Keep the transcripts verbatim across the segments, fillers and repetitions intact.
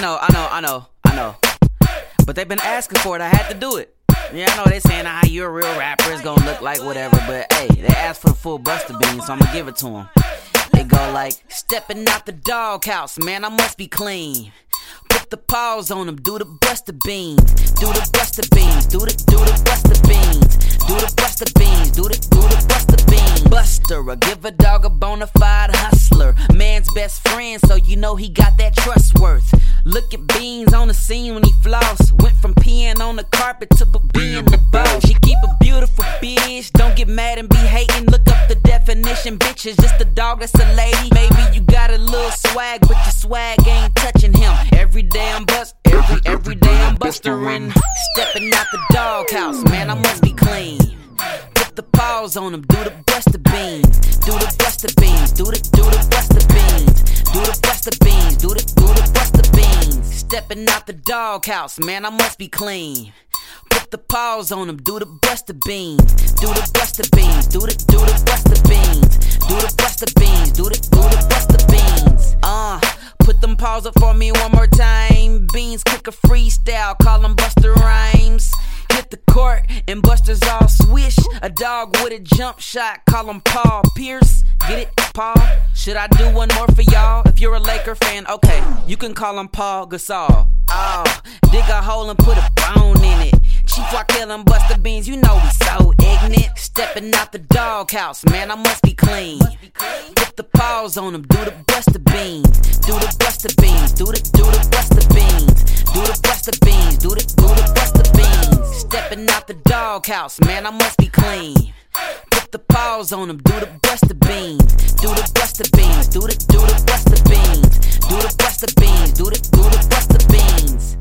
know, I know, I know, I know. But they've been asking for it, I had to do it. Yeah, I know they saying how you a real rapper, it's gonna look like whatever. But hey, they asked for the full Busta Beans, so I'ma give it to them. They go like, stepping out the doghouse, man, I must be clean. Put the paws on them, do the Busta Beans. Do the Busta Beans, do the, do the Busta Beans. Do the Busta Beans, do the, do the Busta Beans. Buster, I give a dog a bona fide hustler. Man's best friend, so you know he got that trust worth. Look at Beans on the scene when he floss. Went from peeing on the carpet to being the boss. She keep a beautiful bitch, don't get mad and be hating. Look up the definition, bitch is just a dog that's a lady. Maybe you got a little swag, but your swag ain't touching him. Every day I'm bust, every, every day I'm busterin'. Stepping out the doghouse, man, I must be clean. Put the paws on him, do the Busta Beans. Do the Busta Beans, do the, do the Busta Beans. Do the Busta Beans, do the, do the Busta Beans. Stepping out the doghouse, man, I must be clean. Put the paws on him, do the Busta Beans. Do the Busta Beans, do the, do the Busta Beans. Do the Busta Beans, do the, do the Busta Beans. Uh, put them paws up for me one more time. Beans kick a freestyle, call them Busta Rhymes. Hit the court and Buster's all swish. A dog with a jump shot, call him Paul Pierce. Get it, Paul? Should I do one more for y'all? If you're a Laker fan, okay, you can call him Paul Gasol. Oh, dig a hole and put a bone in it. Chief Raquel and Busta Beans, you know we so ignorant. Stepping out the doghouse, man, I must be clean. Put the paws on them, do the Busta Beans. Do the Busta Beans, do the, do the Busta Beans. Do the Busta Beans, do the, do the Busta Beans. Stepping out the doghouse, man, I must be clean. Put the paws on them, do the Busta Beans. Do the Busta Beans, do the, do the Busta Beans. Do the Busta Beans, do the, do the Busta Beans.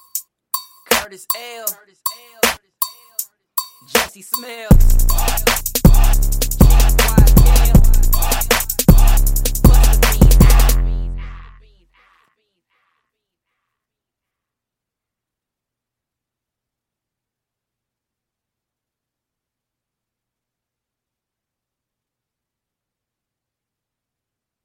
Curtis L. Jesse Smells.